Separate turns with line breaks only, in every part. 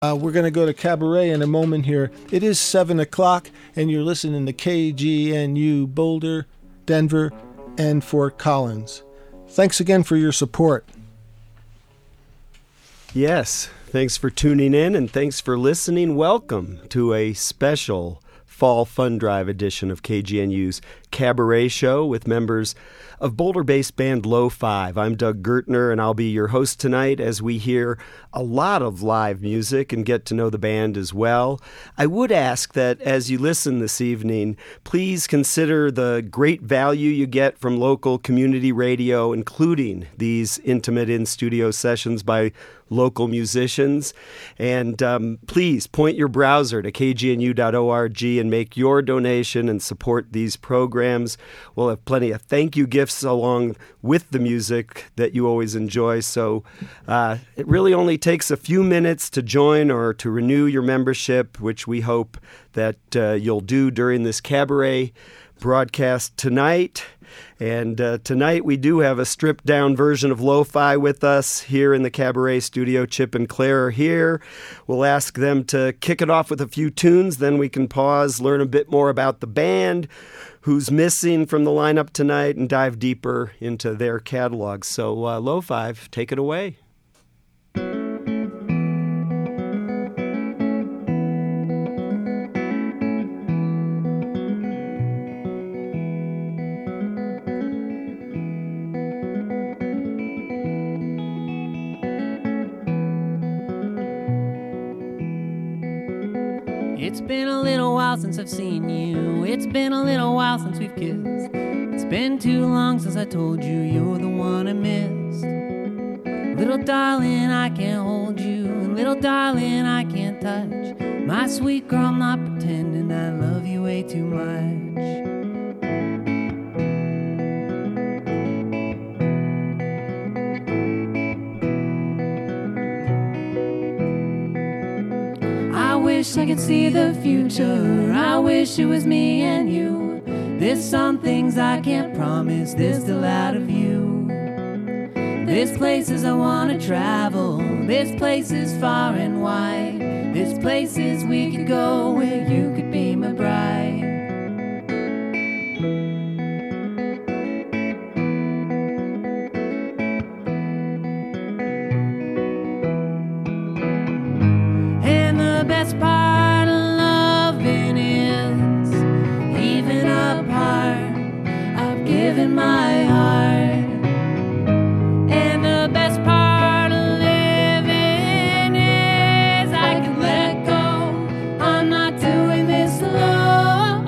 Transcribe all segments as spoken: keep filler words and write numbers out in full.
Uh, we're going to go to Cabaret in a moment here. It is seven o'clock, and you're listening to K G N U Boulder, Denver, and Fort Collins. Thanks again for your support.
Yes, thanks for tuning in, and thanks for listening. Welcome to a special Fall Fun Drive edition of K G N U's Cabaret Show with members of Boulder-based band Low Five. I'm Doug Gertner, and I'll be your host tonight as we hear a lot of live music and get to know the band as well. I would ask that as you listen this evening, please consider the great value you get from local community radio, including these intimate in-studio sessions by local musicians. And um, please point your browser to k g n u dot org and make your donation and support these programs. We'll have plenty of thank you gifts along with the music that you always enjoy. So uh, it really only takes a few minutes to join or to renew your membership, which we hope that uh, you'll do during this cabaret broadcast tonight. And uh, tonight we do have a stripped-down version of Lo-Fi with us here in the Cabaret studio. Chip and Claire are here. We'll ask them to kick it off with a few tunes, then we can pause, learn a bit more about the band, who's missing from the lineup tonight, and dive deeper into their catalog. So uh, Lo-Fi, take it away.
It's been a little while since I've seen you. It's been a little while since we've kissed. It's been too long since I told you you're the one I missed. Little darling, I can't hold you. And little darling, I can't touch. My sweet girl, I'm not pretending I love you way too much. I wish I could see the future. I wish it was me and you. There's some things I can't promise. There's still out of you. There's places I want to travel. There's places far and wide. There's places we could go where you could be my bride. And the best part of loving is, even apart, I've given my heart. And the best part of living is I can let go. I'm not doing this alone.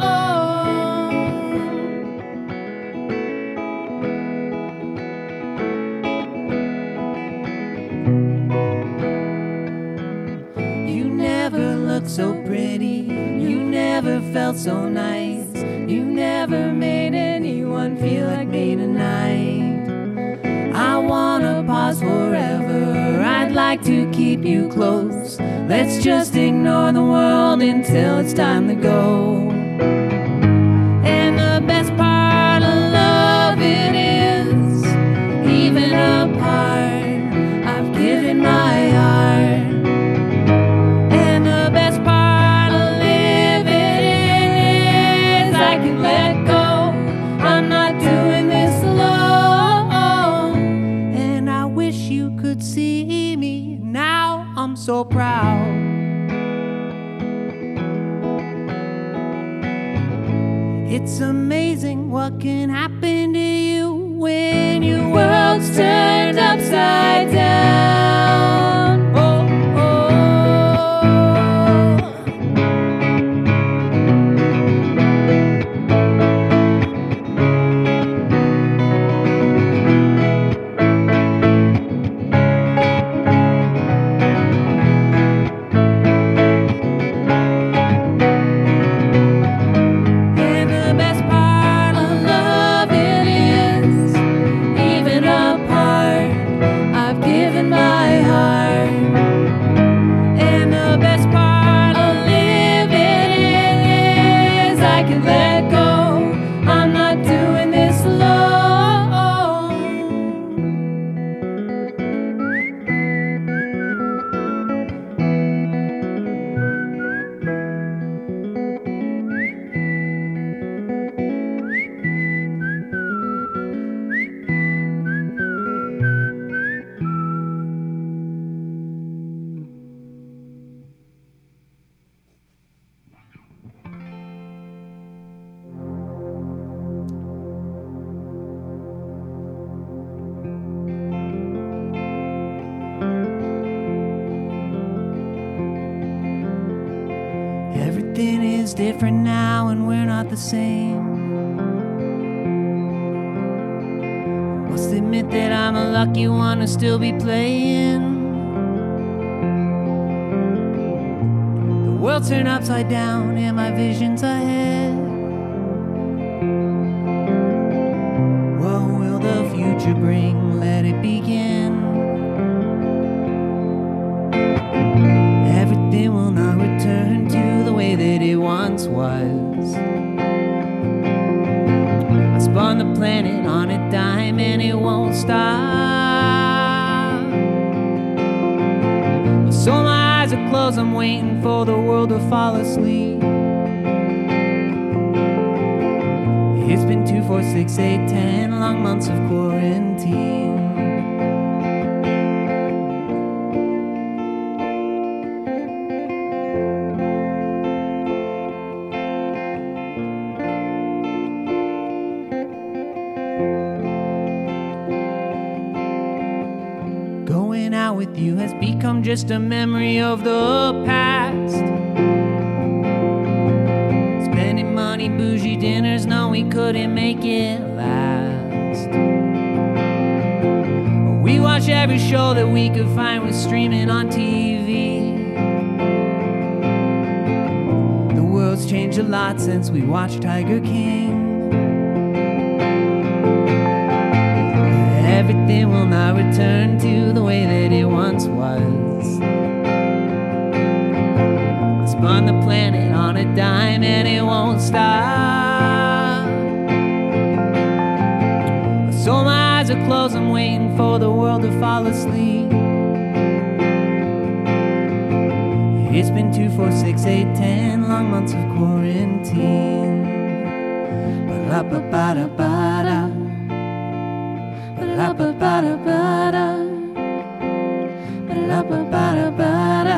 You never looked so pretty. You never felt so nice. You never made anyone feel like me tonight. I wanna pause forever. I'd like to keep you close. Let's just ignore the world until it's time to go. And the best part of loving is, even apart, I've given my heart. And the best part of living is I can let go. I'm not doing this alone. And I wish you could see me now. I'm so proud. It's amazing what can happen to you when your world's turned upside down. Oh, oh. And the best part of loving is, even apart, I've given my heart. Everything is different now and we're not the same. Must admit that I'm a lucky one to still be playing. The world turned upside down and my vision's ahead. What will the future bring? Let it begin. Everything will not return to the way that it once was. I spun the planet on a dime and it won't stop. So my eyes are closed, I'm waiting for the world to fall asleep. It's been two, four, six, eight, ten long months of quarantine. Going out with you has become just a memory of the past. Spending money, bougie dinners, no, we couldn't make it last. We watch every show that we could find was streaming on T V. The world's changed a lot since we watched Tiger King. Everything will not return to the way that it once was. I spun the planet on a dime and it won't stop. So my eyes are closed, I'm waiting for the world to fall asleep. It's been two, four, six, eight, ten long months of quarantine. Ba-la-ba-ba-da-ba-da. Ba-la-ba-ba-da-ba-da. Ba-la-ba-ba-da-ba-da.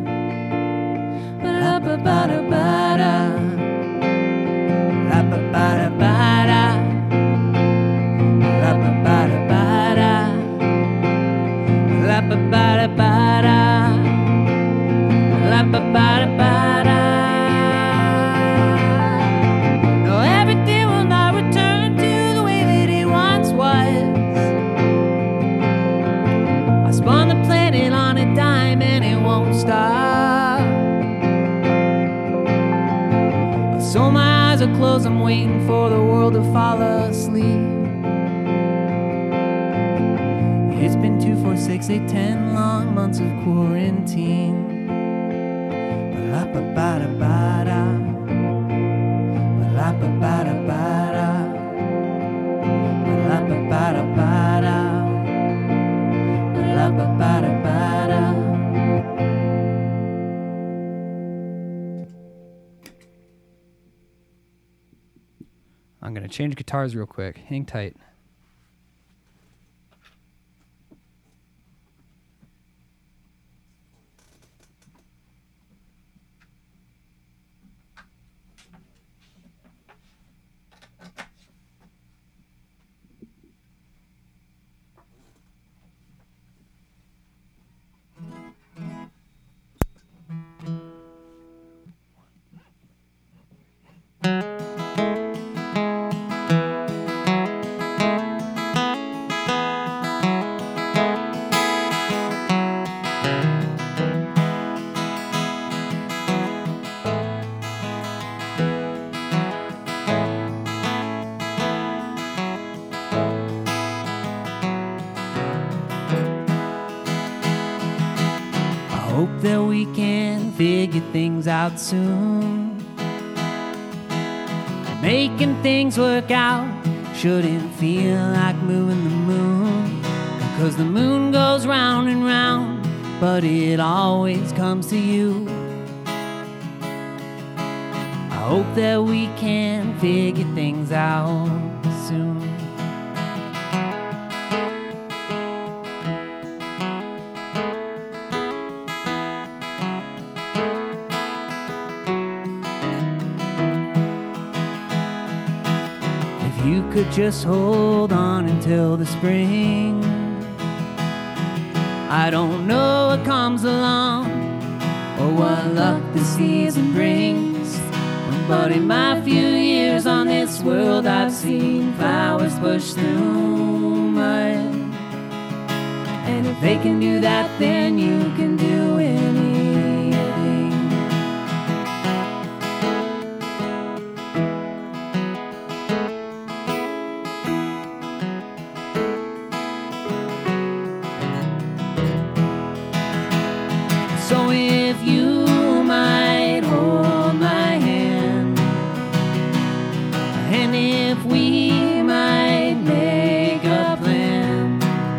Ba-la-ba-ba-da-ba-da. Ba-la-ba-ba-da-ba-da. Ba-la-ba-ba-da-ba-da. Ba-la-ba-ba-da-ba-da. Ba-la-ba-ba-da-ba-da. No, everything will not return to the way that it once was. Spun the planet on a dime and it won't stop. So my eyes are closed, I'm waiting for the world to fall asleep. It's been two, four, six, eight, ten long months of quarantine. Ba-la-ba-ba-da-ba-da. Ba-la-ba-ba-da-ba-da. Ba-la-ba-ba-da-ba-da. Ba-la-ba-ba-da-ba-da. I'm going to change guitars real quick. Hang tight. Hope that we can figure things out soon. Making things work out shouldn't feel like moving the moon, because the moon goes round and round, but it always comes to you. I hope that we can figure things out soon. You could just hold on until the spring. I don't know what comes along or what luck the season brings, But in my few years on this world, I've seen flowers push through mud. And if they can do that, then you can do anything. So if you might hold my hand, and if we might make a plan,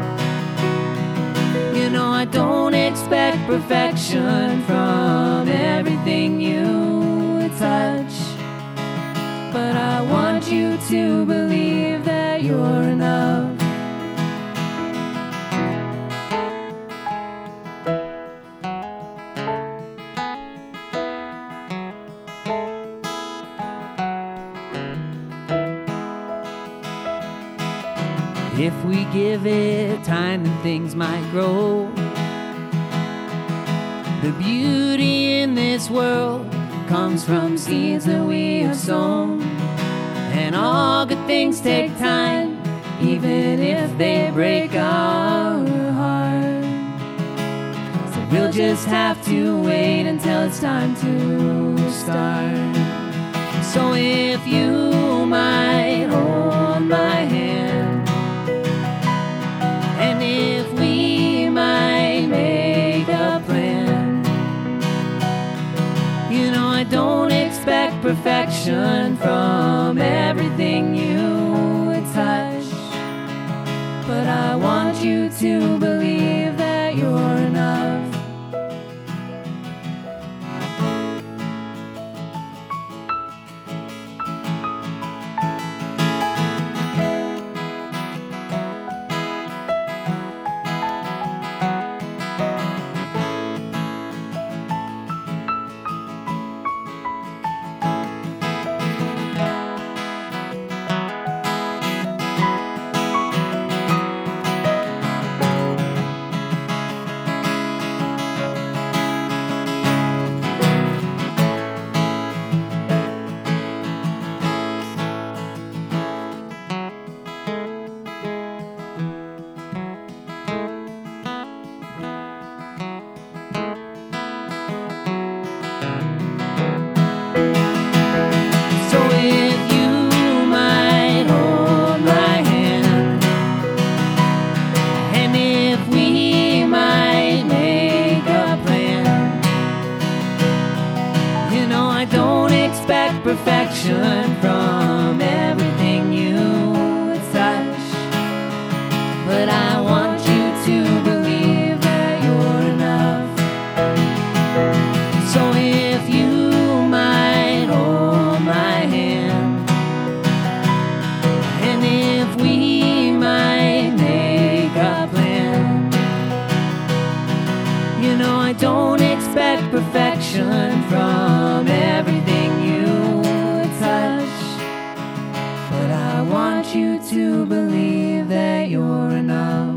you know I don't expect perfection from everything you touch, but I want you to believe that you're enough. If we give it time, then things might grow. The beauty in this world comes from seeds that we have sown. And all good things take time, even if they break our heart. So we'll just have to wait until it's time to start. So if you might hold my hand, and if we might make a plan, you know I don't expect perfection from everything you touch, but I want you to believe that you're enough. Perfection from everything you touch, but I want you to believe that you're enough. So if you might hold my hand, and if we might make a plan, you know I don't expect perfection from everything you touch, but I want you to believe that you're enough.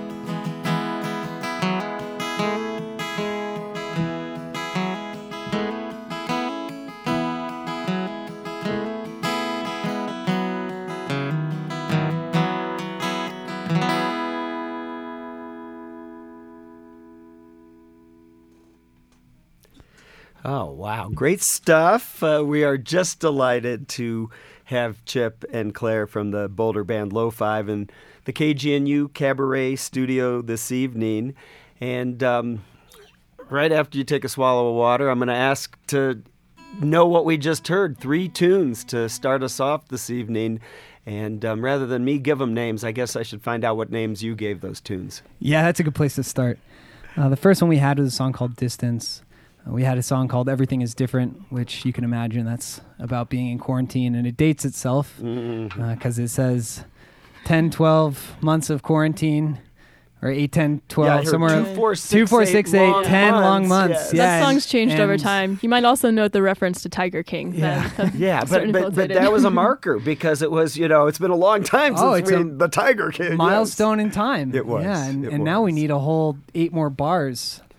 Oh, wow. Great stuff. Uh, we are just delighted to have Chip and Claire from the Boulder Band Low Five in the K G N U Cabaret studio this evening. And um, right after you take a swallow of water, I'm going to ask to know what we just heard. Three tunes to start us off this evening. And um, rather than me give them names, I guess I should find out what names you gave those tunes.
Yeah, that's a good place to start. Uh, the first one we had was a song called Distance. We had a song called Everything is Different, which you can imagine that's about being in quarantine, and it dates itself because mm-hmm. uh, it says ten, twelve months of quarantine, or eight, ten, twelve,
yeah,
somewhere.
Two, four, six,
two, four,
eight,
six, eight,
long
ten
months.
long months.
Yes.
Yeah,
that song's changed
and
over time. You might also note the reference to Tiger King.
Yeah,
that,
yeah but, but, but that was a marker because it was, you know, it's been a long time
oh,
since
it's
we, the Tiger King.
Milestone yes. in time.
It was.
Yeah, and,
it
and
was.
now we need a whole eight more bars.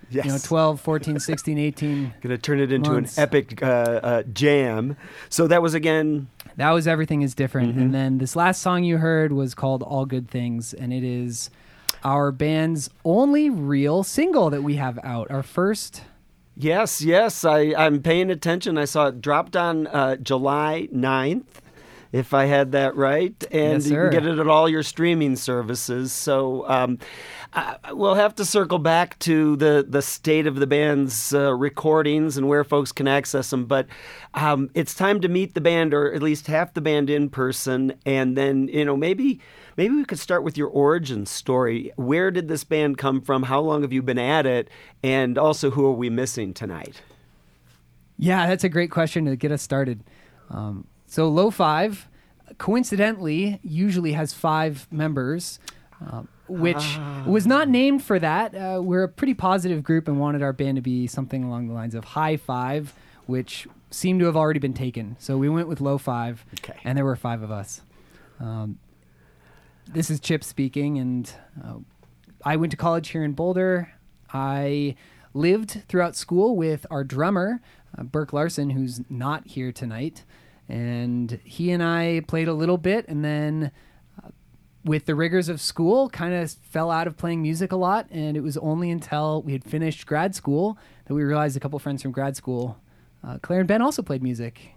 Yes.
You know, twelve, fourteen, sixteen, eighteen.
Going to turn it into
months.
an epic uh, uh, jam. So that was again.
That was Everything is Different.
Mm-hmm.
And then this last song you heard was called All Good Things, and it is our band's only real single that we have out. Our first.
Yes, yes. I, I'm paying attention. I saw it dropped on uh, July ninth, if I had that right. And
Yes,
you can
sir.
get it at all your streaming services. So um, I, we'll have to circle back to the, the state of the band's uh, recordings and where folks can access them. But um, it's time to meet the band, or at least half the band in person. And then, you know, maybe... Maybe we could start with your origin story. Where did this band come from? How long have you been at it? And also, who are we missing tonight?
Yeah, that's a great question to get us started. Um, so Low Five, coincidentally, usually has five members, uh, which
Ah.
was not named for that. Uh, we're a pretty positive group and wanted our band to be something along the lines of High Five, which seemed to have already been taken. So we went with Low Five,
Okay.
and there were five of us. Um, this is Chip speaking, and uh, I went to college here in Boulder. I lived throughout school with our drummer, uh, Burke Larson, who's not here tonight. And he and I played a little bit, and then uh, with the rigors of school, kind of fell out of playing music a lot. And it was only until we had finished grad school that we realized a couple friends from grad school, uh, Claire and Ben, also played music.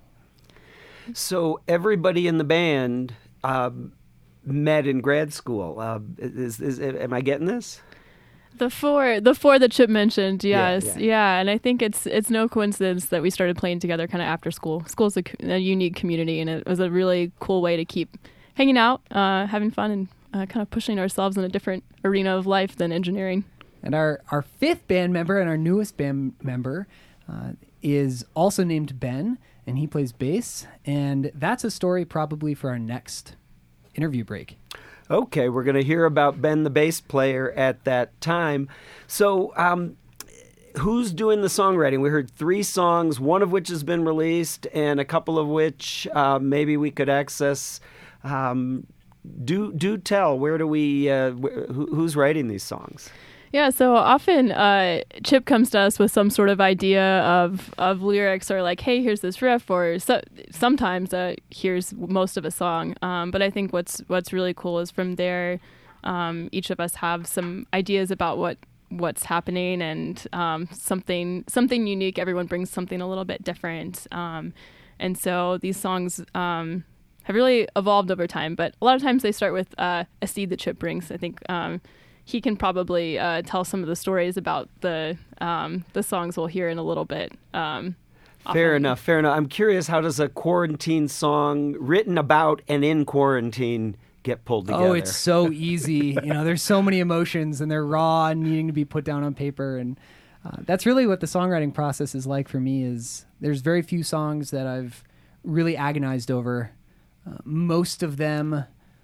So everybody in the band um, met in grad school. Uh, is, is, am I getting this?
The four, the four that Chip mentioned,
Yeah,
yes,
yeah.
yeah, and I think it's it's no coincidence that we started playing together kind of after school. School's a, co- a unique community, and it was a really cool way to keep hanging out, uh, having fun, and uh, kind of pushing ourselves in a different arena of life than engineering.
And our, our fifth band member and our newest band member uh, is also named Ben, and he plays bass. And that's a story probably for our next interview break.
Okay, we're going to hear about Ben, the bass player, at that time. So, um, who's doing the songwriting? We heard three songs, one of which has been released, and a couple of which uh, maybe we could access. Um, do do tell. Where do we? Uh, wh- who, who's writing these songs?
Yeah, so often uh, Chip comes to us with some sort of idea of, of lyrics, or like, hey, here's this riff, or so, sometimes uh, here's most of a song. Um, but I think what's what's really cool is from there, um, each of us have some ideas about what what's happening, and um, something something unique. Everyone brings something a little bit different, um, and so these songs um, have really evolved over time. But a lot of times they start with uh, a seed that Chip brings. I think. Um, He can probably uh, tell some of the stories about the um, the songs we'll hear in a little bit. Um,
Fair
often.
enough, fair enough. I'm curious, how does a quarantine song written about and in quarantine get pulled together?
Oh, it's so easy. You know, there's so many emotions, and they're raw and needing to be put down on paper. And uh, that's really what the songwriting process is like for me. Is there's very few songs that I've really agonized over. Uh, most of them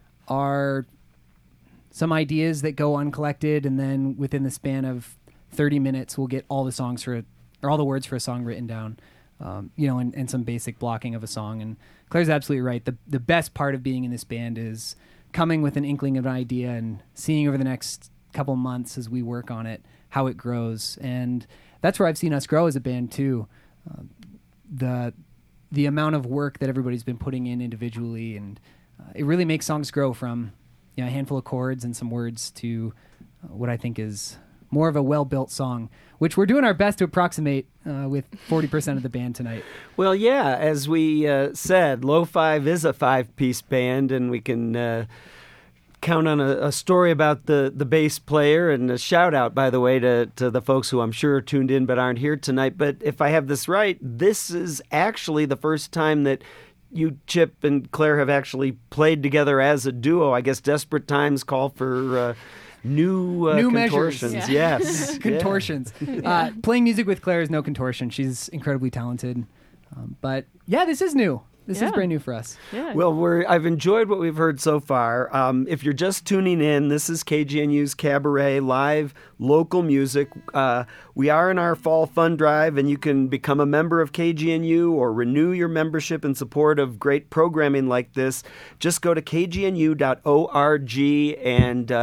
are some ideas that go uncollected, and then within the span of thirty minutes, we'll get all the songs for, or all the words for a song written down, um, you know, and, and some basic blocking of a song. And Claire's absolutely right. The the best part of being in this band is coming with an inkling of an idea and seeing over the next couple months as we work on it, how it grows. And that's where I've seen us grow as a band too. Uh, the, the amount of work that everybody's been putting in individually, and uh, it really makes songs grow from, you know, a handful of chords and some words to uh, what I think is more of a well-built song, which we're doing our best to approximate uh, with forty percent of the band tonight.
Well, yeah, as we uh, said, Low Five is a five-piece band, and we can uh, count on a, a story about the, the bass player, and a shout-out, by the way, to, to the folks who I'm sure are tuned in but aren't here tonight. But if I have this right, this is actually the first time that you, Chip, and Claire have actually played together as a duo. I guess desperate times call for uh, new, uh,
New measures.
contortions.
Yeah.
Yes.
Contortions. Uh, playing music with Claire is no contortion. She's incredibly talented. Um, but yeah, this is new. This
Yeah.
is brand new for us.
Yeah.
Well, we're, I've enjoyed what we've heard so far. Um, if you're just tuning in, this is K G N U's Cabaret, live local music. Uh, we are in our fall fund drive, and you can become a member of K G N U or renew your membership in support of great programming like this. Just go to k g n u dot org, and uh,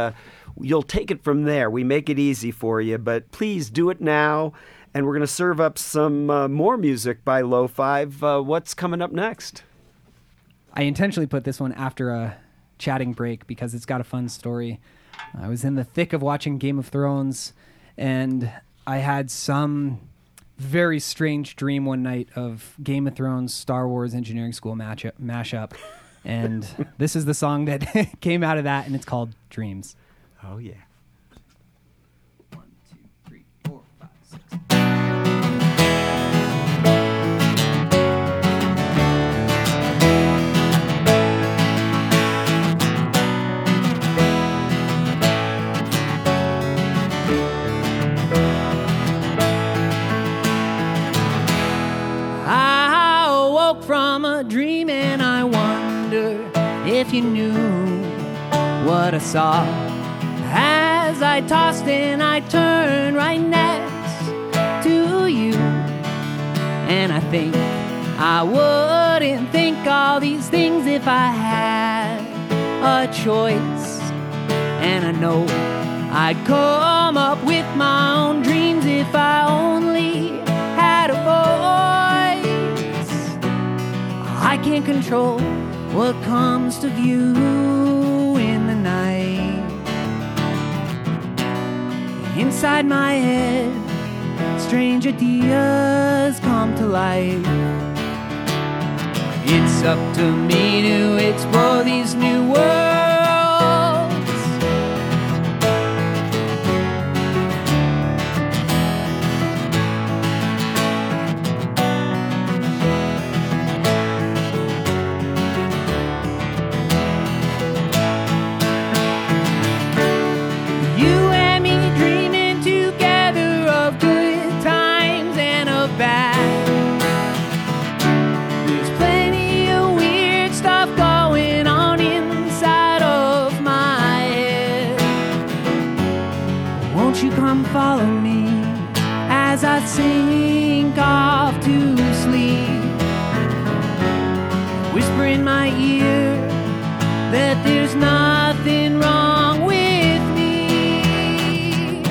you'll take it from there. We make it easy for you, but please do it now. And we're going to serve up some uh, more music by Low Five. Uh, what's coming up next?
I intentionally put this one after a chatting break because it's got a fun story. I was in the thick of watching Game of Thrones, and I had some very strange dream one night of Game of Thrones, Star Wars Engineering School matchup, mashup. And this is the song that came out of that, and it's called Dreams.
Oh, yeah.
One, two, three, four, five, six.
I woke from a dream and I wonder if you knew what I saw. As I tossed and I turned right next to you, and I think I wouldn't think all these things if I had a choice. And I know I'd come up with my own dreams if I only had a voice. I can't control what comes to view in the night. Inside my head, strange ideas come to life. It's up to me to explore these new worlds. Follow me as I sink off to sleep. Whisper in my ear that there's nothing wrong with me.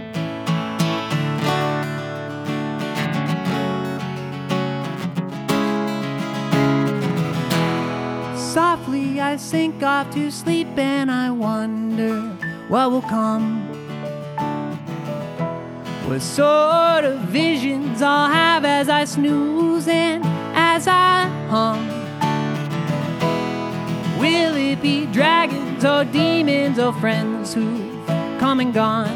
Softly I sink off to sleep and I wonder what will come. What sort of visions I'll have as I snooze and as I hum. Will it be dragons or demons or friends who've come and gone?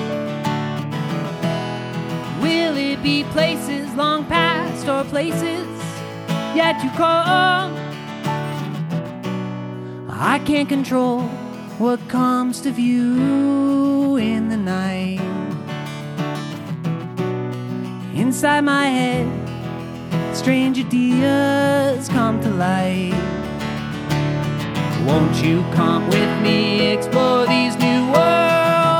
Will it be places long past or places yet to come? I can't control what comes to view in the night. Inside my head, strange ideas come to light. Won't you come with me, explore these new worlds?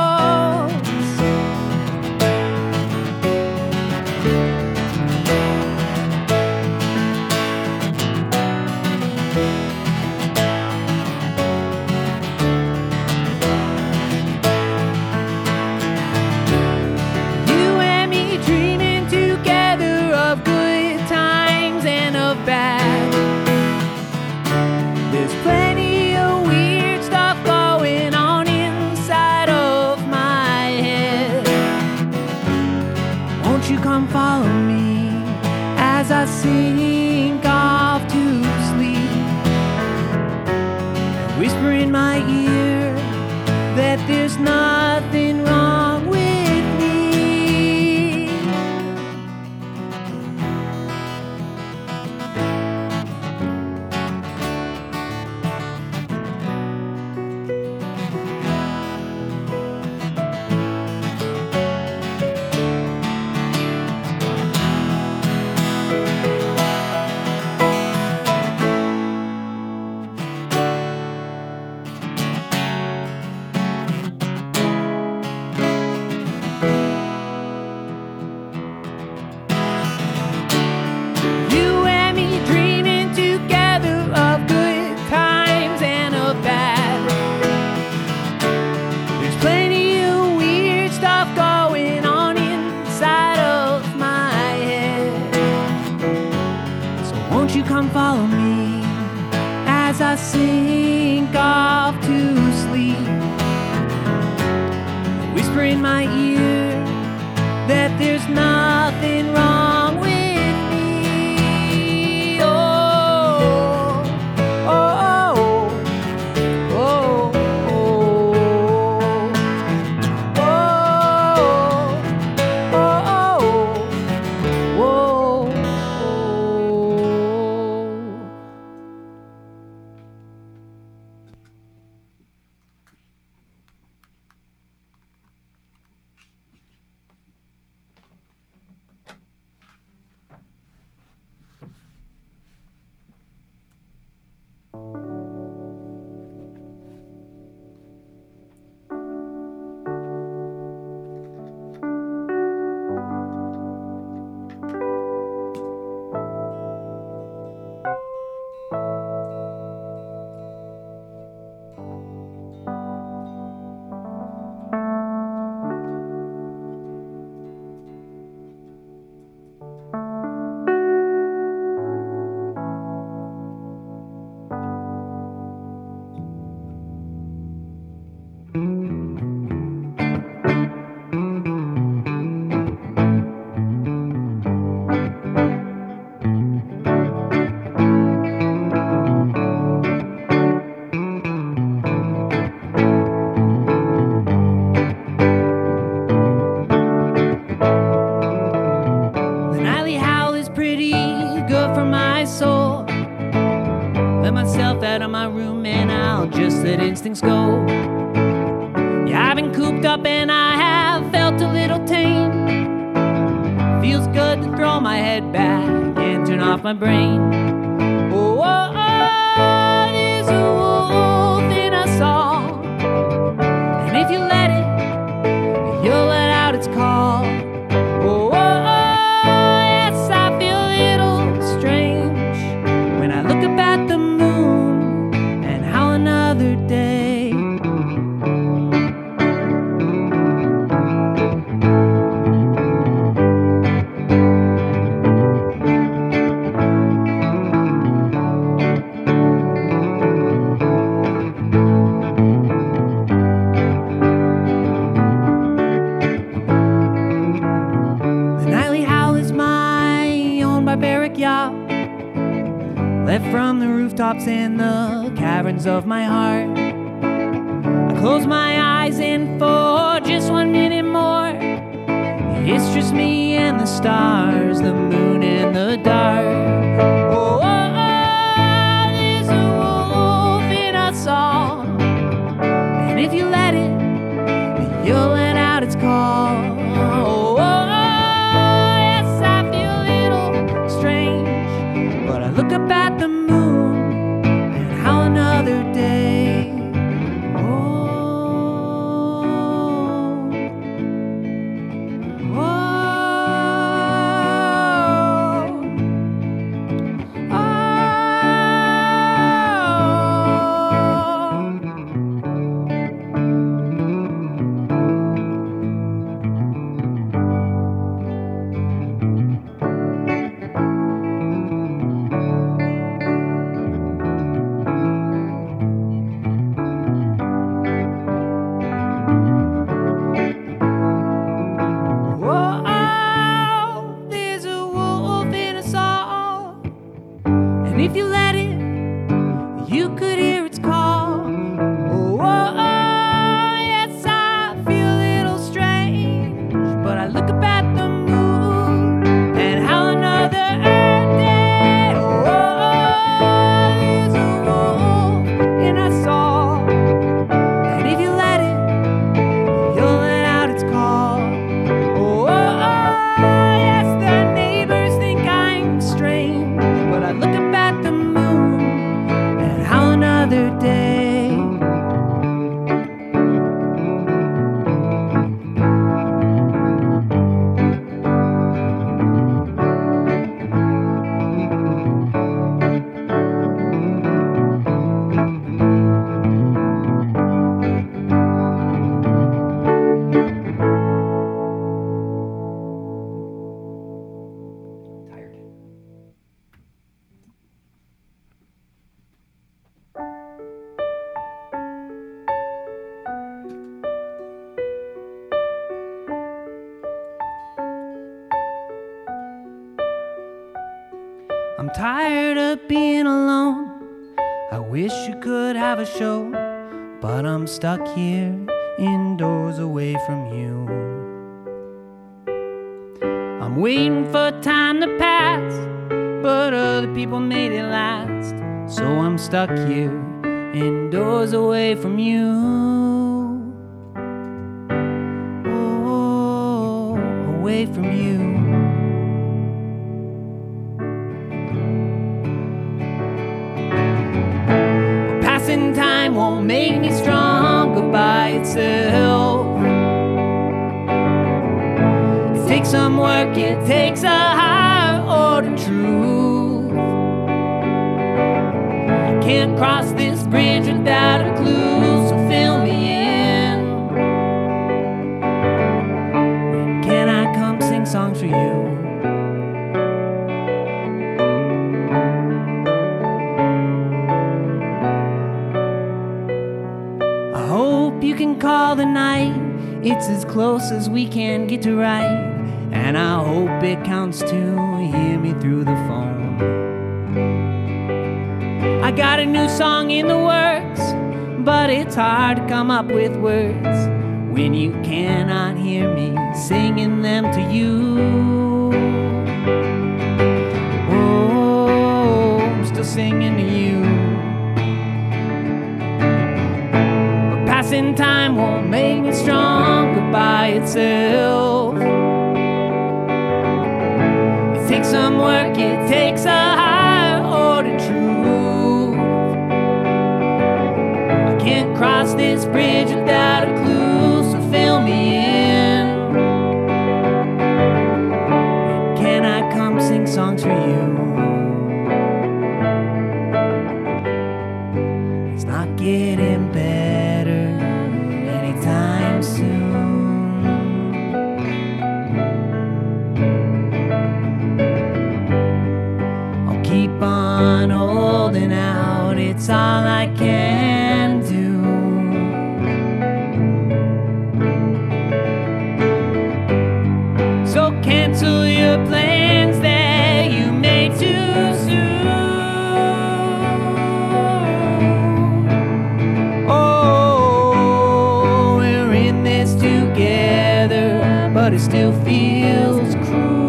Follow me as I sink off to sleep. Whisper in my ear that there's nothing wrong with me. won't you come follow me as I sink off to sleep? Whisper in my ear that there's nothing wrong with me. Oh, oh, oh, oh, oh, oh, oh, oh. The nightly howl is pretty good for my soul. Let myself out of my room and I'll just let instincts go. Yeah, I've been cooped up and I have felt a little tame. Feels good to throw my head back and turn off my brain. Oh, oh, oh, there's a wolf in us all. And if you let it, you'll let out its call. Oh, oh, oh, yes, I feel a little strange when I look up at the moon and how another day. The nightly howl is my own barbaric yacht, left from the rooftops and the caverns of my heart. I close my eyes and for just one minute more, it's just me and the stars, the moon and the dark. Oh, oh, oh, there's a wolf in us all. And if you let it, you'll let out its call. Oh, oh, oh, yes, I feel a little strange, but I look up at the moon and how another day. Oh, oh, oh, oh, there's a wolf in us all. And if you let it, you could hear its call. Oh, oh, oh, yes, I feel a little strange, but I look up at the moon and how another day. Oh, oh, oh, there's a wolf in us all. And if you let it, you'll let out its call. Oh, oh, oh, yes, the neighbors think I'm strange, but I look up at the moon I'm tired of being alone. I wish you could have a show, but I'm stuck here indoors away from you. I'm waiting for time to pass, but other people made it last. So I'm stuck here indoors away from you. Oh, away from you. But passing time won't make me stronger by itself. It takes some work, it takes a higher order truth. I can't cross this bridge without a clue, so fill me in. When can I come sing songs for you? I hope you can call the night. It's as close as we can get to write. And I hope it counts to hear me through the phone. I got a new song in the works, but it's hard to come up with words when you cannot hear me singing them to you. Oh, I'm still singing to you. But passing time won't make me stronger by itself. It takes some work, it takes a higher order truth. I can't cross this bridge without a clue, so fill me in. When can I come sing songs for you? It's not getting better anytime soon. Keep on holding out, it's all I can do. So cancel your plans that you made too soon. Oh, we're in this together, but it still feels cruel.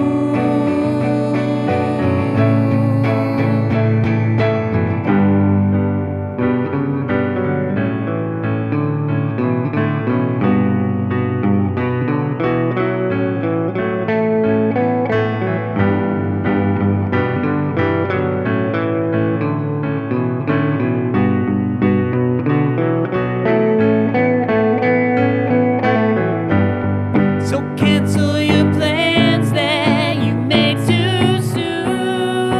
So cancel your plans that you made too soon.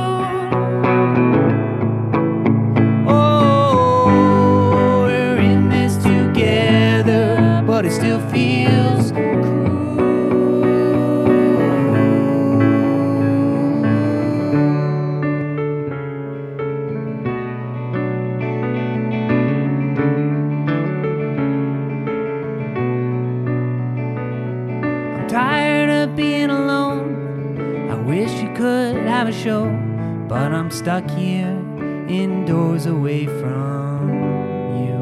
Oh, we're in this together, but it still feels tired of being alone. I wish you could have a show, but I'm stuck here indoors away from you.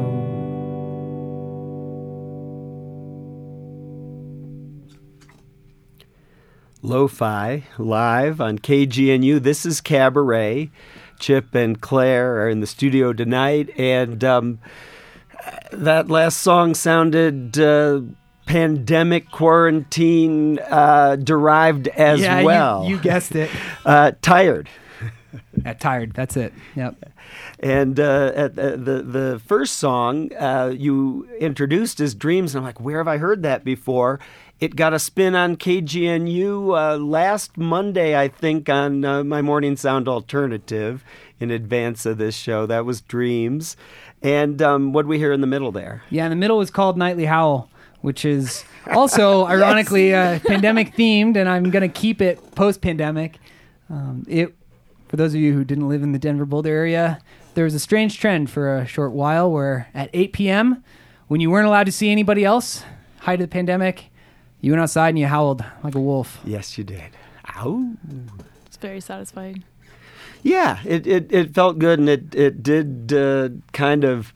Lo-Fi, live on K G N U. This is Cabaret. Chip and Claire are in the studio tonight, and um, that last song sounded uh, pandemic quarantine uh, derived as
yeah,
well.
You, you guessed it.
uh, tired.
At tired. That's it. Yep.
And uh, at the, the the first song uh, you introduced as Dreams, and I'm like, where have I heard that before? It got a spin on K G N U uh, last Monday, I think, on uh, my Morning Sound Alternative in advance of this show. That was Dreams. And um, what did we hear in the middle there?
Yeah, in the middle is called Nightly Howl, which is also ironically uh, pandemic themed, and I'm going to keep it post-pandemic. Um, it, for those of you who didn't live in the Denver Boulder area, there was a strange trend for a short while where at eight p.m., when you weren't allowed to see anybody else, height of the pandemic, you went outside and you howled like a wolf.
Yes, you did. Ow.
It's very satisfying.
Yeah, it, it, it felt good, and it, it did uh, kind of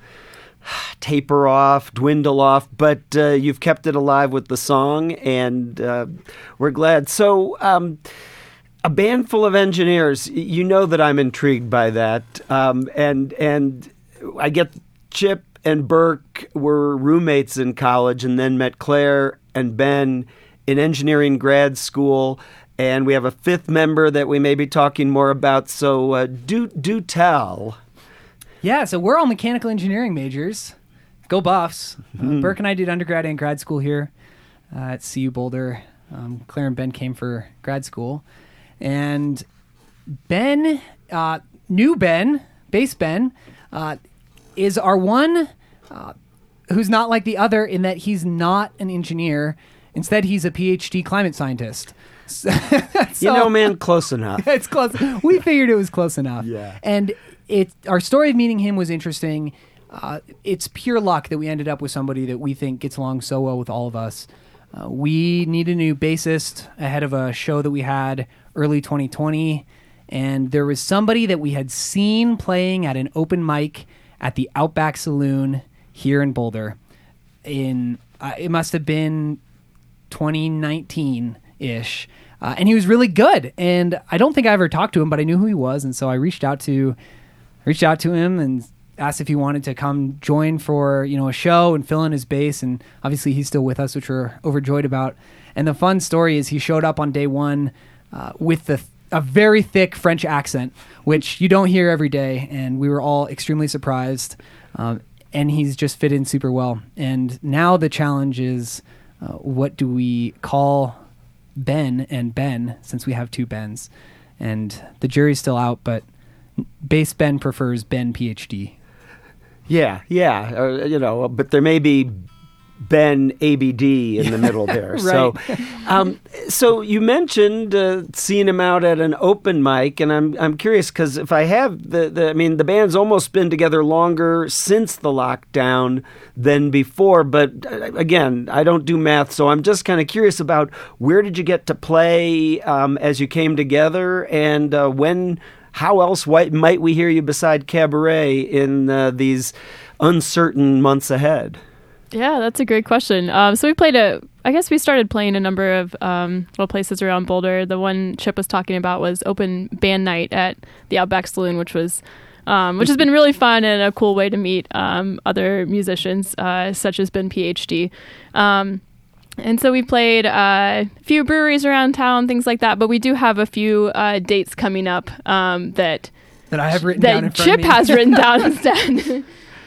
taper off, dwindle off, but uh, you've kept it alive with the song, and uh, we're glad. So, um, a band full of engineers, you know that I'm intrigued by that, um, and and I get Chip and Burke were roommates in college and then met Claire and Ben in engineering grad school, and we have a fifth member that we may be talking more about, so uh, do do tell.
Yeah, so we're all mechanical engineering majors. Go Buffs.
Mm-hmm.
Uh, Burke and I did undergrad and grad school here uh, at C U Boulder. Um, Claire and Ben came for grad school. And Ben, uh, new Ben, bass Ben, uh, is our one uh, who's not like the other in that he's not an engineer. Instead, he's a P H D climate scientist. So,
you know, man, close enough.
It's close. We figured it was close enough.
Yeah.
And it, our story of meeting him was interesting. Uh, it's pure luck that we ended up with somebody that we think gets along so well with all of us. Uh, we need a new bassist ahead of a show that we had early twenty twenty, and there was somebody that we had seen playing at an open mic at the Outback Saloon here in Boulder. In uh, it must have been twenty nineteen-ish, uh, and he was really good. And I don't think I ever talked to him, but I knew who he was, and so I reached out to reached out to him and asked if he wanted to come join for, you know, a show and fill in his bass. And obviously he's still with us, which we're overjoyed about. And the fun story is he showed up on day one uh, with the a very thick French accent, which you don't hear every day. And we were all extremely surprised. Um, and he's just fit in super well. And now the challenge is, uh, what do we call Ben and Ben, since we have two Bens? And the jury's still out, but bass Ben prefers Ben P H D.
Yeah, yeah, uh, you know, but there may be Ben A B D in the middle there.
Right.
So, um, so you mentioned uh, seeing him out at an open mic, and I'm I'm curious because if I have the, the I mean the band's almost been together longer since the lockdown than before. But uh, again, I don't do math, so I'm just kind of curious about where did you get to play um, as you came together, and uh, when. How else might we hear you beside Cabaret in uh, these uncertain months ahead?
Yeah, that's a great question. Um, so we played a, I guess we started playing a number of um, little places around Boulder. The one Chip was talking about was open band night at the Outback Saloon, which was, um, which has been really fun and a cool way to meet um, other musicians, uh, such as Ben P H D. Um, And so we played uh, a few breweries around town, things like that. But we do have a few uh, dates coming up um, that
that I have written
that
down in front
Chip
of me.
has written down instead.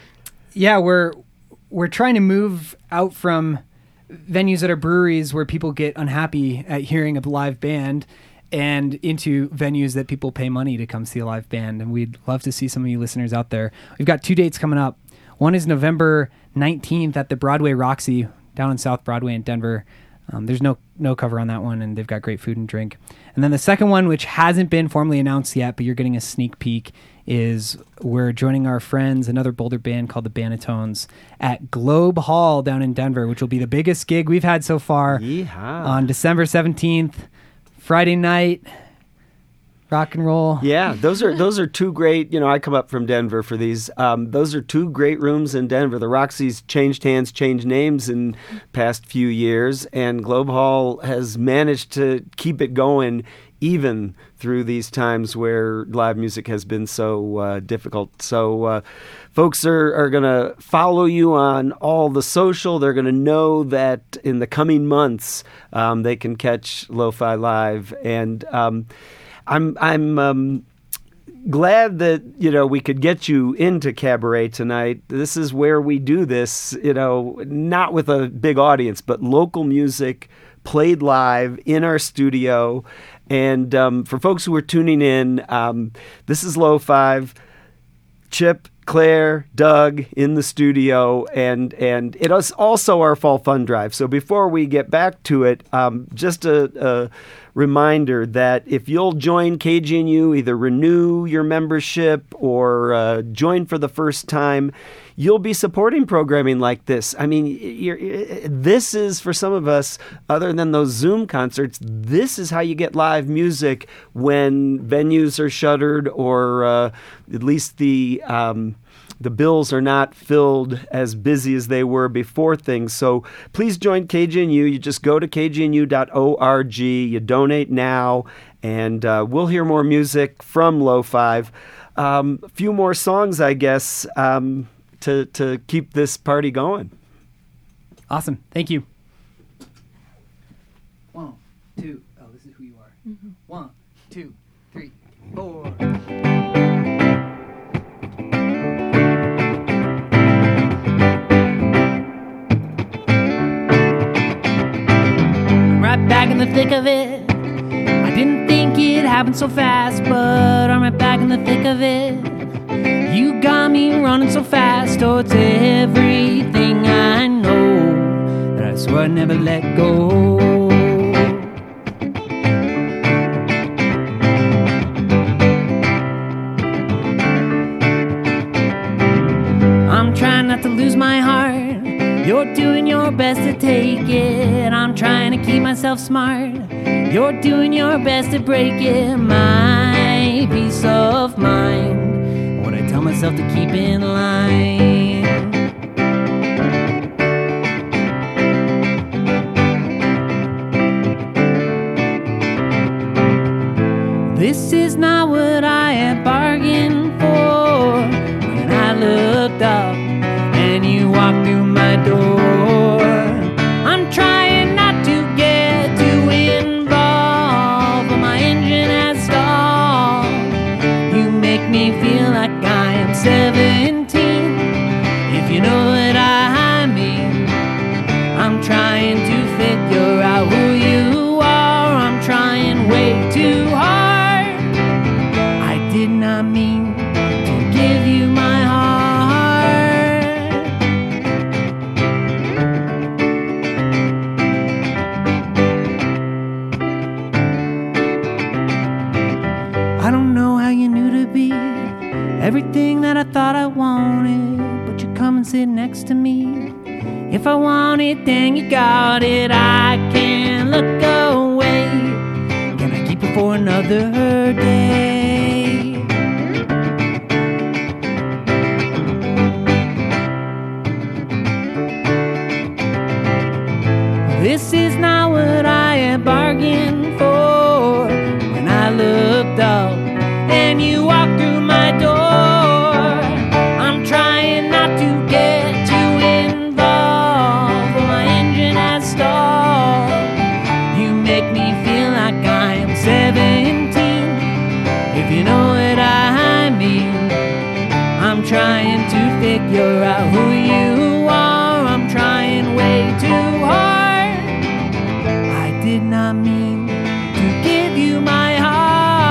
Yeah, we're we're trying to move out from venues that are breweries where people get unhappy at hearing a live band, and into venues that people pay money to come see a live band. And we'd love to see some of you listeners out there. We've got two dates coming up. One is November nineteenth at the Broadway Roxy down in South Broadway in Denver. Um, there's no no cover on that one, and they've got great food and drink. And then the second one, which hasn't been formally announced yet, but you're getting a sneak peek, is we're joining our friends, another Boulder band called the Banatones, at Globe Hall down in Denver, which will be the biggest gig we've had so far.
Yeehaw.
On December seventeenth, Friday night. Rock and roll.
Yeah, those are those are two great. You know, I come up from Denver for these. Um, those are two great rooms in Denver. The Roxy's changed hands, changed names in past few years, and Globe Hall has managed to keep it going even through these times where live music has been so uh, difficult. So uh, folks are, are going to follow you on all the social. They're going to know that in the coming months um, they can catch Lo-Fi Live. And um, I'm I'm um, glad that, you know, we could get you into Cabaret tonight. This is where we do this, you know, not with a big audience, but local music played live in our studio. And um, for folks who are tuning in, um, this is Lo-Fi. Chip, Claire, Doug in the studio, and and it is also our Fall Fun Drive. So before we get back to it, um, just a, a reminder that if you'll join K G N U, either renew your membership or uh, join for the first time, you'll be supporting programming like this. I mean, you're, this is, for some of us, other than those Zoom concerts, this is how you get live music when venues are shuttered, or uh, at least the... Um, The bills are not filled as busy as they were before things. So please join K G N U. You just go to k g n u dot org. You donate now, and uh, we'll hear more music from Low Five. Um, a few more songs, I guess, um, to, to keep this party going.
Awesome. Thank you. One, two. Oh, this is who you are. Mm-hmm. One, two, three, four.
Right back in the thick of it. I didn't think it happened so fast, but I'm right back in the thick of it. You got me running so fast towards everything I know, that I swear I'd never let go. I'm trying not to lose my heart. You're doing your best to take it. I'm trying to keep myself smart. You're doing your best to break it. My peace of mind, what I tell myself to keep in line. This is not what I had bargained for. When I looked up and you walked through my door, I'm trying not to get too involved, but my engine has stalled. You make me feel like I am seventeen, if you know what I mean. I'm trying to figure out who you are. I'm trying way too hard. I did not mean to give you my heart. I don't know how you knew to be everything that I thought I wanted, but you come and sit next to me. If I want it, then you got it. I can't look away. Can I keep it for another day? This is not what I had bargained for. When I looked up and you walked through my door, I'm trying not to get too involved, but my engine has stalled. You make me feel like I am seventeen, if you know what I mean. I'm trying to figure out who you are. I'm trying way too hard. I did not mean to give you my heart.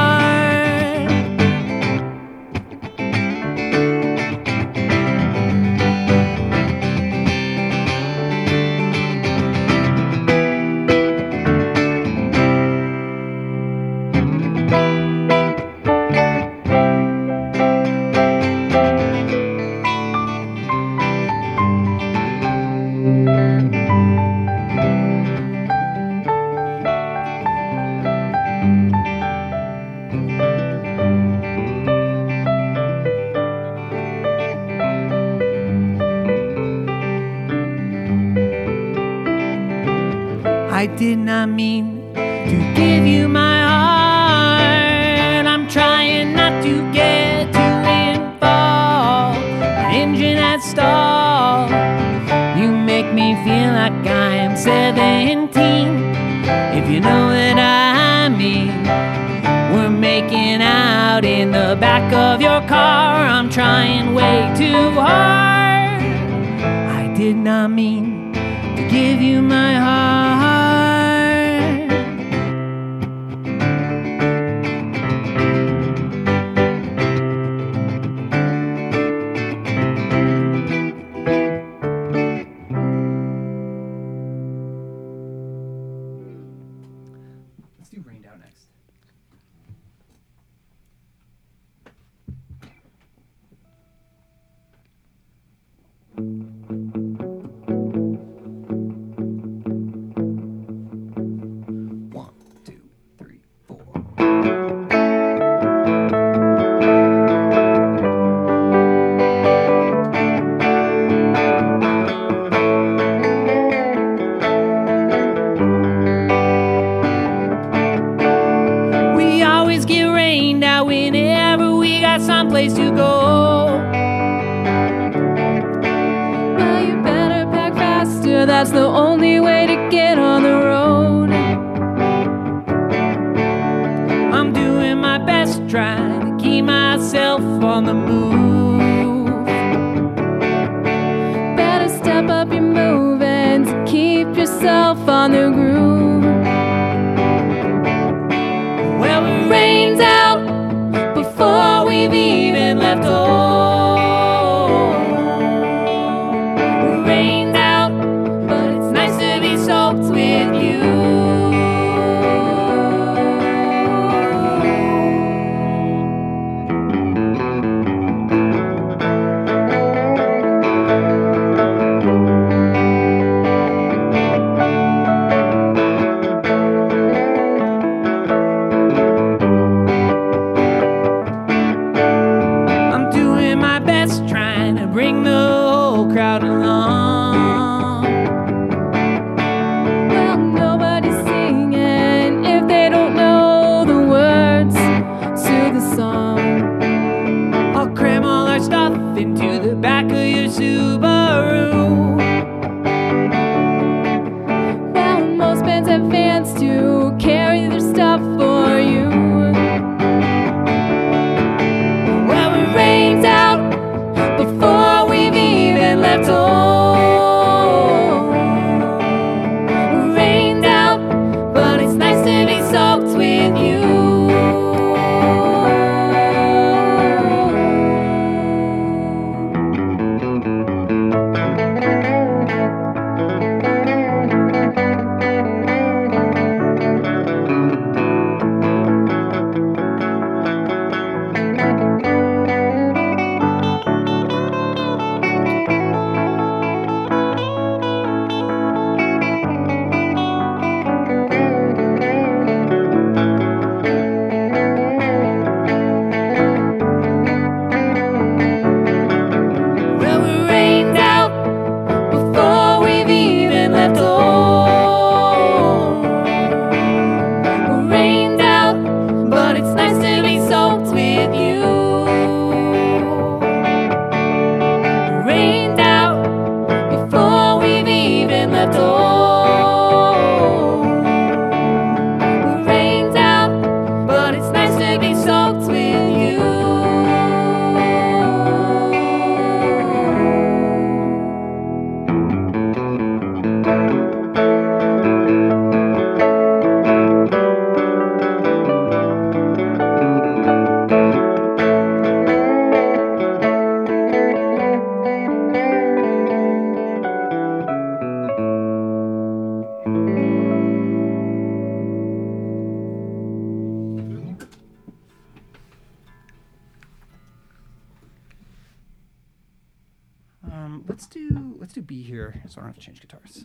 I did not mean to give you my heart. I'm trying not to get too involved. My engine has stalled. You make me feel like I am seventeen, if you know what I mean. We're making out in the back of your car. I'm trying way too hard. I did not mean to give you my heart.
Let's do Rain
find out whenever we got someplace to go.
Well, you better pack faster, that's the only way to get on the road.
I'm doing my best trying to keep myself on the move.
Better step up your moving to keep yourself on the groove.
Well, it rains out before we've even left home. It rains out, but it's nice to be soaked with you. Bring the whole crowd along.
Well, nobody's singing if they don't know the words to the song.
I'll cram all our stuff into the back of your Subaru.
Well, most bands have fans to carry their stuff for you.
Well, it rains out before we've even left home. It rained out, but it's nice to be soaked with you.
Um, let's do let's do B here, so I don't have to change guitars.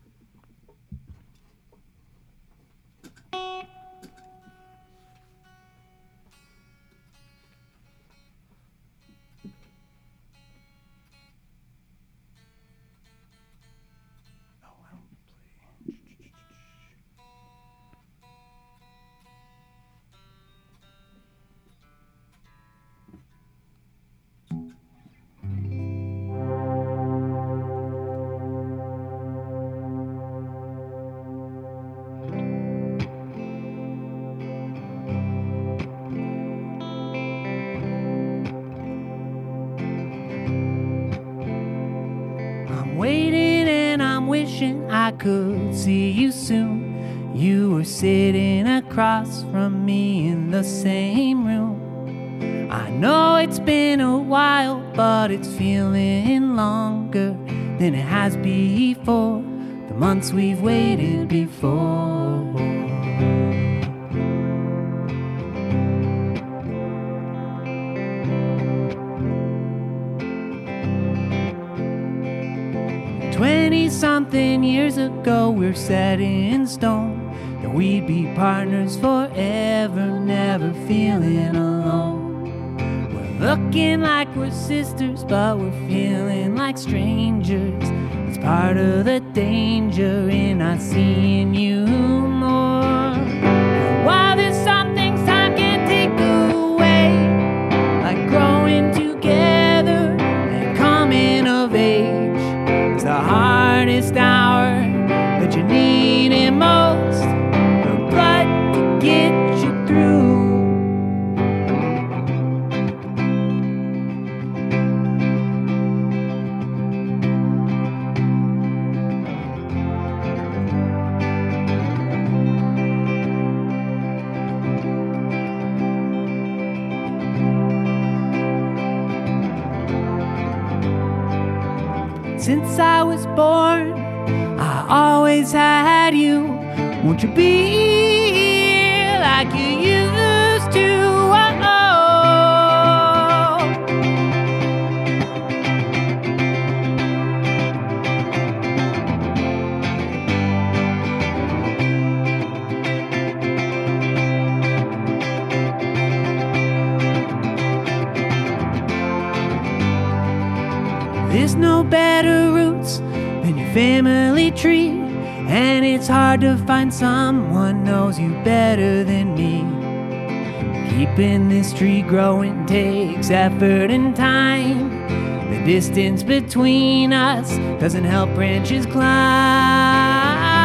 Waiting and I'm wishing I could see you soon. You were sitting across from me in the same room. I know it's been a while, but it's feeling longer than it has before. The months we've waited before. Twenty-something years ago, we're set in stone that we'd be partners forever, never feeling alone. We're looking like we're sisters, but we're feeling like strangers. It's part of the danger in not seeing you more. And while there's some things time can take away, Since I was born, I always had you. Won't you be like you used to? There's no better roots than your family tree, and it's hard to find someone knows you better than me. Keeping this tree growing takes effort and time. The distance between us doesn't help branches climb.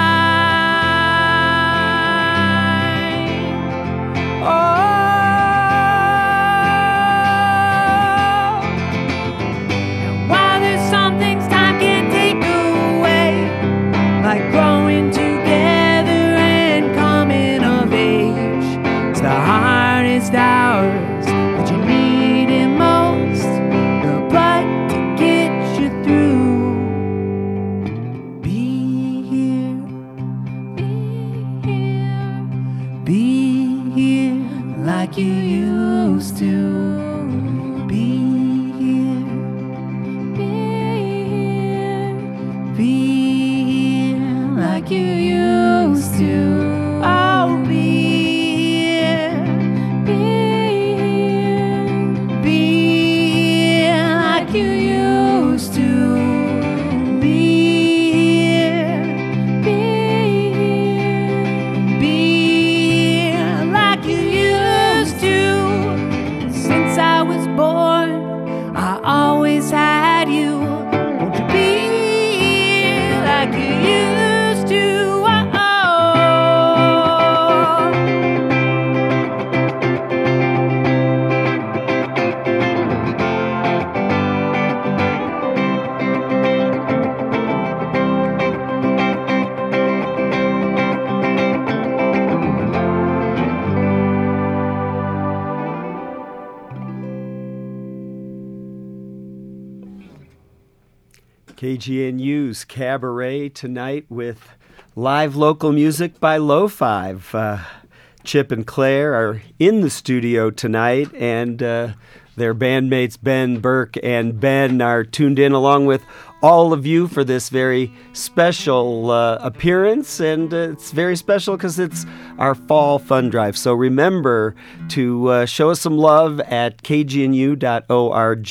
Oh, like growing together and coming of age. It's the hardest hours that you need it most, the blood to get you through. Be here, be here, be here like you used to. Be here, be here, be like you used to. Oh, be here, be here, be here like you used to. Be here, be here, be here like you used to. Since I was born, I always had you. Won't you be like you used to?
K G N U's Cabaret tonight with live local music by Low Five. Uh, Chip and Claire are in the studio tonight, and uh, their bandmates Ben, Burke, and Ben are tuned in along with all of you for this very special uh, appearance. And uh, it's very special because it's our fall fund drive. So remember to uh, show us some love at k g n u dot org.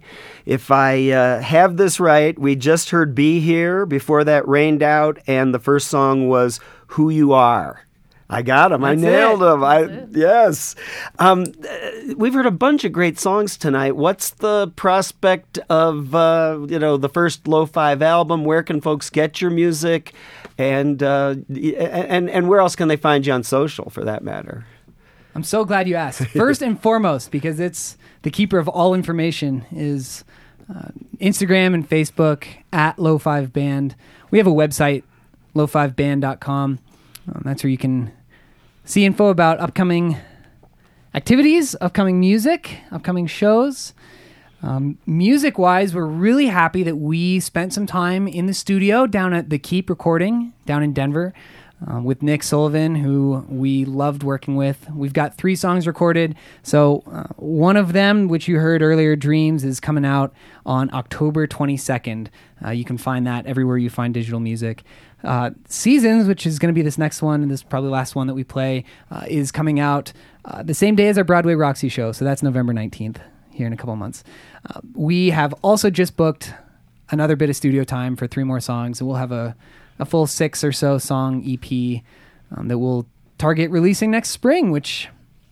If I uh, have this right, we just heard Be Here. Before that, Rained Out. And the first song was Who You Are. I got him. That's I nailed
it.
him. I yes. Um, we've heard a bunch of great songs tonight. What's the prospect of uh, you know the first Low Five album? Where can folks get your music, and uh, and and where else can they find you on social, for that matter?
I'm so glad you asked. First and foremost, because it's the keeper of all information, is uh, Instagram and Facebook at Low Five Band. We have a website, low five band dot com. Um, that's where you can see info about upcoming activities, upcoming music, upcoming shows. Um, music-wise, we're really happy that we spent some time in the studio down at The Keep recording down in Denver uh, with Nick Sullivan, who we loved working with. We've got three songs recorded. So uh, one of them, which you heard earlier, Dreams, is coming out on October twenty-second. Uh, you can find that everywhere you find digital music. Uh, Seasons, which is going to be this next one, and this is probably the last one that we play, uh, is coming out uh, the same day as our Broadway Roxy show. So that's November nineteenth, here in a couple months. Uh, we have also just booked another bit of studio time for three more songs, and we'll have a, a full six or so song E P um, that we'll target releasing next spring, which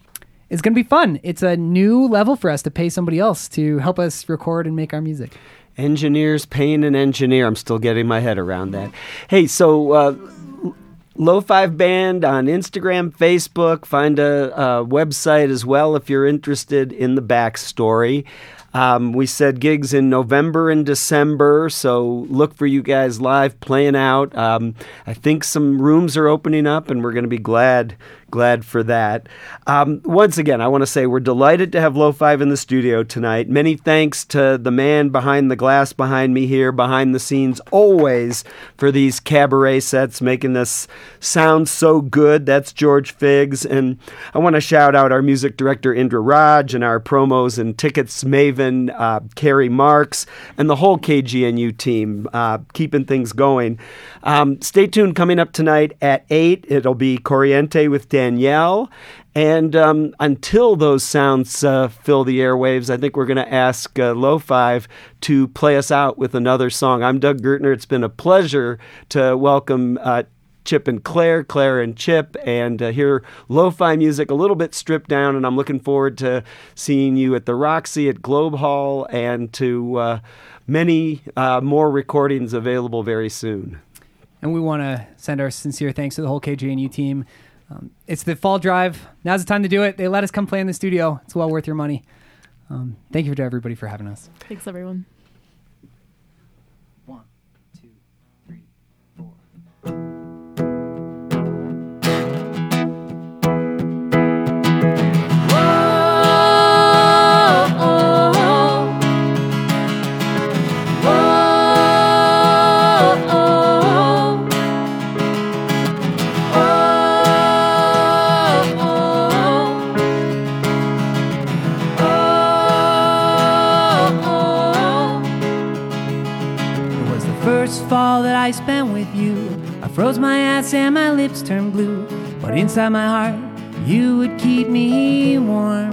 is going to be fun. It's a new level for us to pay somebody else to help us record and make our music.
Engineers paying an engineer. I'm still getting my head around that. Hey, so uh, Low Five Band on Instagram, Facebook. Find a, a website as well if you're interested in the backstory. Um, we said gigs in November and December, so look for you guys live playing out. Um, I think some rooms are opening up, and we're going to be glad Glad for that. Um, once again, I want to say we're delighted to have Low Five in the studio tonight. Many thanks to the man behind the glass behind me here, behind the scenes, always for these cabaret sets, making this sound so good. That's George Figs. And I want to shout out our music director, Indra Raj, and our promos and tickets maven, uh, Carrie Marks, and the whole K G N U team, uh, keeping things going. Um, stay tuned. Coming up tonight at eight, it'll be Corriente with Danielle. And um, until those sounds uh, fill the airwaves, I think we're going to ask uh, Low Five to play us out with another song. I'm Doug Gertner. It's been a pleasure to welcome uh, Chip and Claire, Claire and Chip, and uh, hear lo-fi music a little bit stripped down. And I'm looking forward to seeing you at the Roxy, at Globe Hall, and to uh, many uh, more recordings available very soon.
And we want to send our sincere thanks to the whole K G N U team. Um, it's the fall drive. Now's the time to do it. They let us come play in the studio. It's well worth your money. Um, thank you to everybody for having us.
Thanks, everyone.
One, two, three, four.
Fall that I spent with you, I froze my ass and my lips turned blue, but inside my heart you would keep me warm.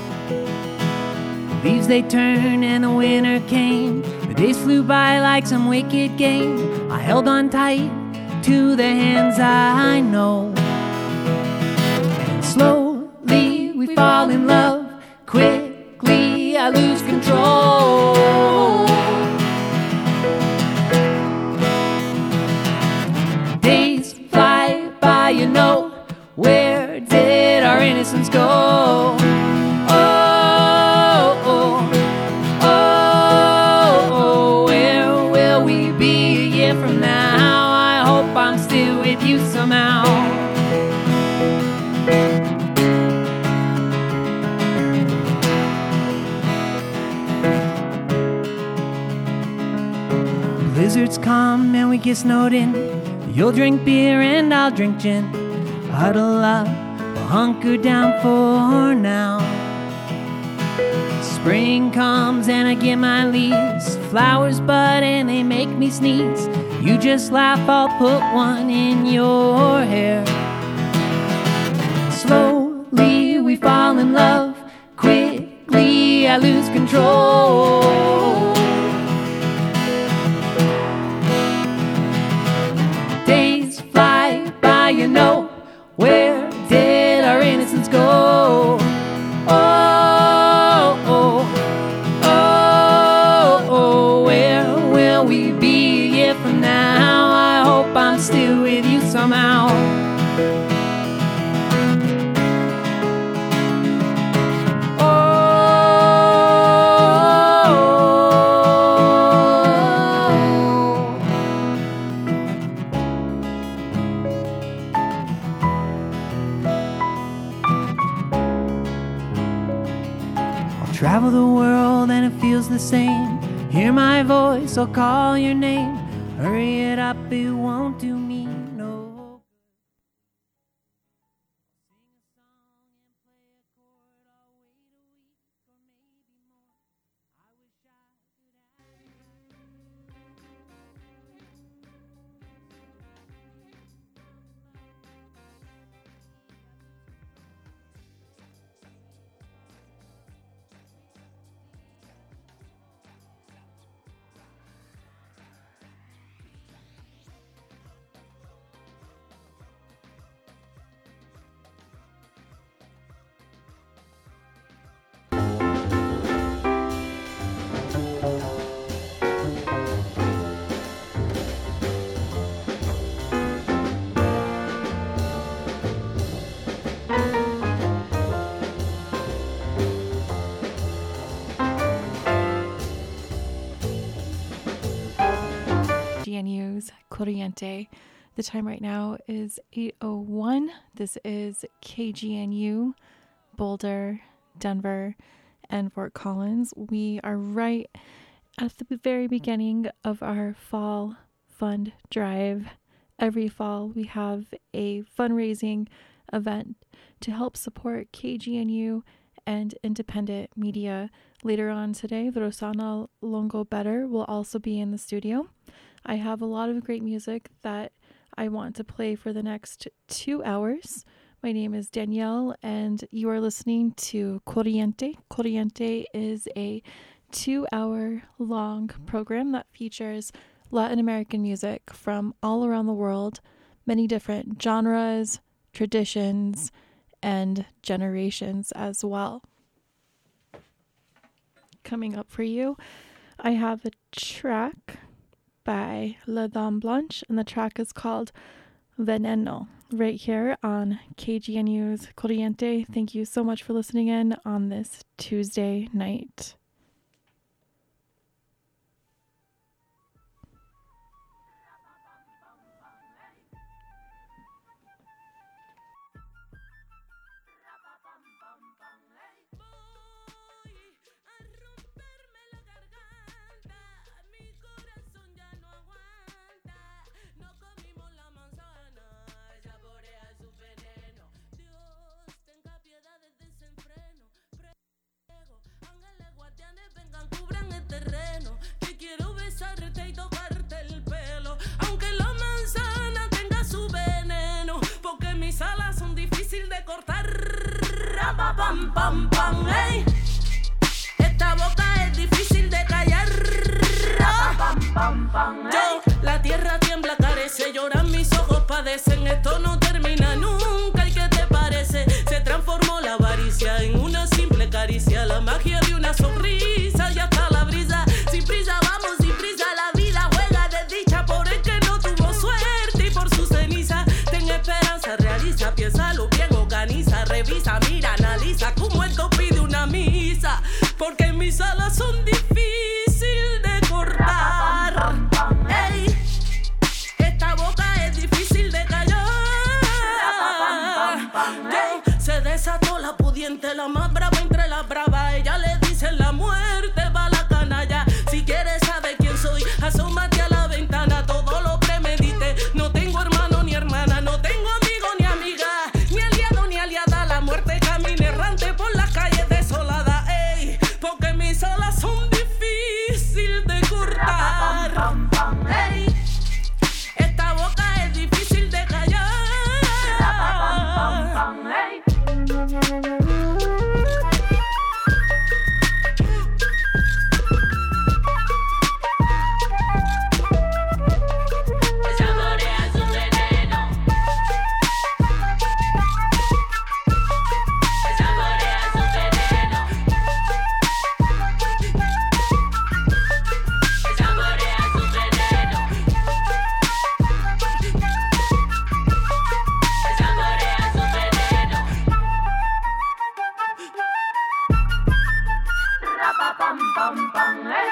The leaves they turned and the winter came, the days flew by like some wicked game. I held on tight to the hands I know, and slowly we fall in love. Quickly I lose control. You know, where did our innocence go? Oh, oh, oh, oh, where will we be a year from now? I hope I'm still with you somehow. Blizzards come and we get snowed in. You'll drink beer and I'll drink gin. Huddle up, we'll hunker down for now. Spring comes and I get my leaves. Flowers bud and they make me sneeze. You just laugh, I'll put one in your hair. Slowly we fall in love. Quickly I lose control. Days fly by, you know, where did our innocence go? Oh, oh, oh, oh, where will we be a year from now? I hope I'm still with you somehow. Travel the world and it feels the same. Hear my voice, I'll call your name. Hurry it up, it won't do me no.
G N U's Corriente. The time right now is eight oh one. This is K G N U, Boulder, Denver, and Fort Collins. We are right at the very beginning of our fall fund drive. Every fall we have a fundraising event to help support K G N U and independent media. Later on today, Rosana Longo Better will also be in the studio. I have a lot of great music that I want to play for the next two hours. My name is Danielle, and you are listening to Corriente. Corriente is a two-hour long program that features Latin American music from all around the world, many different genres, traditions, and generations as well. Coming up for you, I have a track by La Dame Blanche, and the track is called Veneno, right here on K G N U's Corriente. Thank you so much for listening in on this Tuesday night.
Y tocarte el pelo, aunque la manzana tenga su veneno, porque mis alas son difíciles de cortar. Pam, pam, pam, ey. Esta boca es difícil de callar. Pam, pam, pam, yo, la tierra tiembla, carece, lloran mis ojos, padecen. Esto no termina nunca. ¿Y qué te parece? Se transformó la avaricia en una simple caricia, la magia de una sonrisa y hasta la brisa. Sin prisa vamos, sin prisa la vida juega de dicha por el que no tuvo suerte y por su ceniza. Ten esperanza, realiza, piénsalo bien, organiza, revisa, mira, analiza como el que pide una misa, porque mis alas son difíciles de cortar. Ey, esta boca es difícil de callar. Yo, se desató la pudiente, la más brava entre las bravas. Ella le dice la muerte va la canalla. Si quieres saber quién soy, asómate a la ventana. Todo lo premedité. No tengo hermano ni hermana, no tengo amigo ni amiga, ni aliado ni aliada. La muerte camina errante por las calles desoladas. Ey, porque mis alas son difíciles de cortar. Ey, esta boca es difícil de callar.